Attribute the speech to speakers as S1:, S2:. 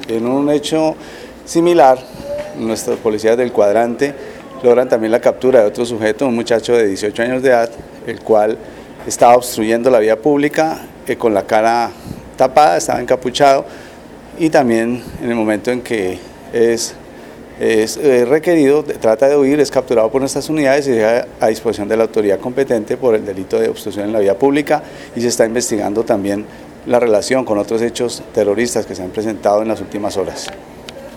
S1: En un hecho similar, nuestros policías del cuadrante logran también la captura de otro sujeto, un muchacho de 18 años de edad, el cual estaba obstruyendo la vía pública con la cara tapada, estaba encapuchado, y también en el momento en que es requerido, trata de huir, es capturado por nuestras unidades y deja a disposición de la autoridad competente por el delito de obstrucción en la vía pública, y se está investigando también la relación con otros hechos terroristas que se han presentado en las últimas horas.